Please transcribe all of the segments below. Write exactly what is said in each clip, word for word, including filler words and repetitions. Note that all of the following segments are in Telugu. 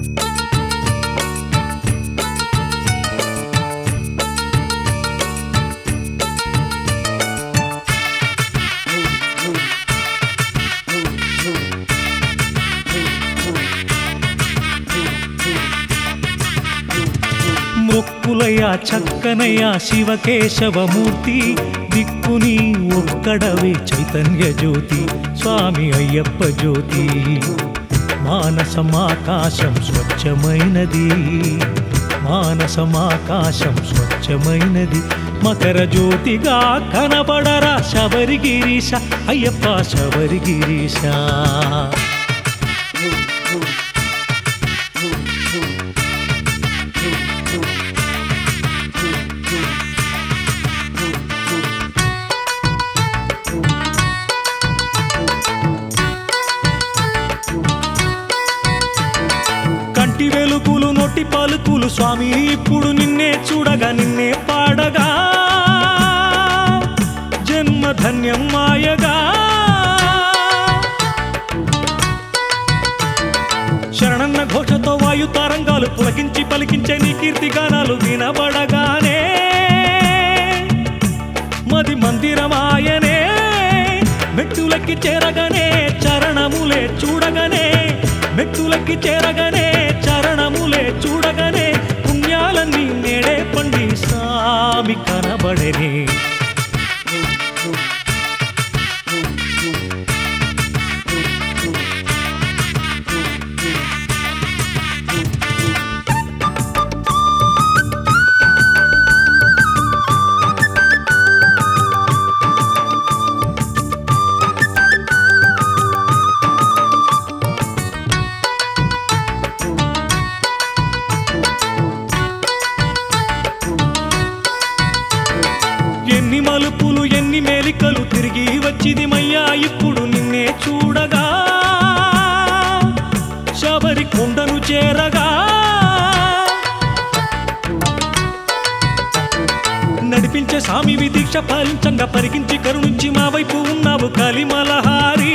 మొక్కులయ్యా చక్కనయ్యా శివకేశవమూర్తి దిక్కుని ఒక్కడవే చైతన్య జ్యోతి స్వామి అయ్యప్ప జ్యోతి మానసమాకాశం స్వచ్ఛమైనది మానసమాకాశం స్వచ్ఛమైనది మకర జ్యోతిగా కనబడరా శబరిగిరీశ అయ్యప్ప శబరిగిరీశ కంటి వెలుగులు నోటి పలుకులు స్వామి ఇప్పుడు నిన్నే చూడగా నిన్నే పాడగా జన్మ ధన్యం మాయగా శరణన్న ఘోషతో వాయు తరంగాలు పులకించి పలికించే నీ కీర్తి గానాలు వినబడగానే మది మందిరమాయనే మెట్టులకి చేరగానే చరణములే చూడగానే మెట్టులకి చేరగానే చరణములే చూడగానే పుణ్యాలన్నీ నేడే పండి స్వామి కనబడనే ఎన్ని మలుపులు ఎన్ని మేలికలు తిరిగి వచ్చిది మయ్యా ఇప్పుడు నిన్నే చూడగా శబరి కొండను చేరగా నడిపించే స్వామివి దీక్ష పాలించంగా పరిగించి కరుణించి మా వైపు ఉన్నావు కలిమలహారి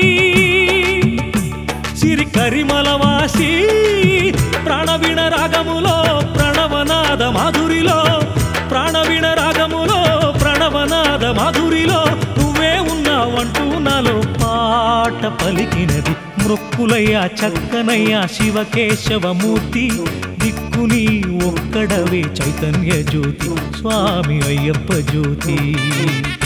సిరి కరిమలవాసి ప్రాణవీణ రాగములో ప్రణవనాద మాధురిలో ప్రాణవీణ రాగములో ప్రణవనాద మాధురిలో నువ్వే ఉన్నావంటూ నాలో పాట పలికినది మొక్కులయ్యా చక్కనయ్యా శివకేశవమూర్తి దిక్కుని ఒక్కడవే చైతన్య జ్యోతి స్వామి అయ్యప్ప జ్యోతి